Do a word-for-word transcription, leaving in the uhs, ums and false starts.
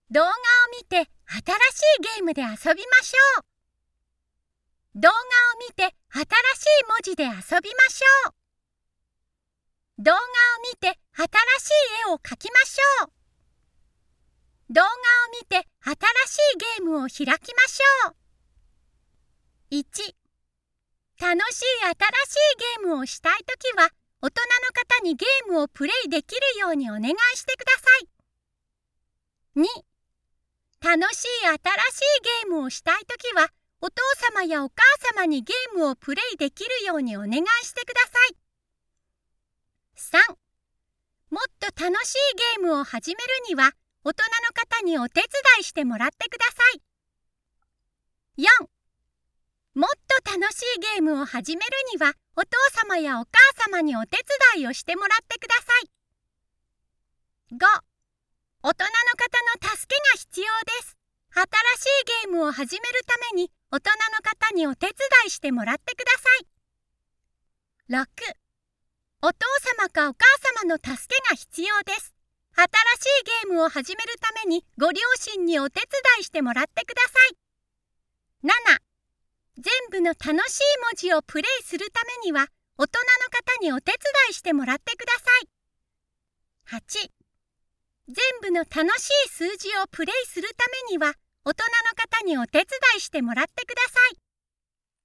動画を見て新しいゲームで遊びましょう。動画を見て新しい文字で遊びましょう。動画を見て新しい絵を描きましょう。動画を見て新しいゲームを開きましょう。いち、楽しい新しいゲームをしたいときは、大人の方にゲームをプレイできるようにお願いしてください。に、楽しい新しいゲームをしたいときは、お父様やお母様にゲームをプレイできるようにお願いしてください。さん、もっと楽しいゲームを始めるには、大人の方にお手伝いしてもらってください。よん、もっと楽しいゲームを始めるには、お父様やお母様にお手伝いをしてもらってください。ご、大人の方の助けが必要です。新しいゲームを始めるために、大人の方にお手伝いしてもらってください。ろく、お父様かお母様の助けが必要です。新しいゲームを始めるためにご両親にお手伝いしてもらってください。なな、全部の楽しい文字をプレイするためには、大人の方にお手伝いしてもらってください。はち、全部の楽しい数字をプレイするためには、大人の方にお手伝いしてもらってください。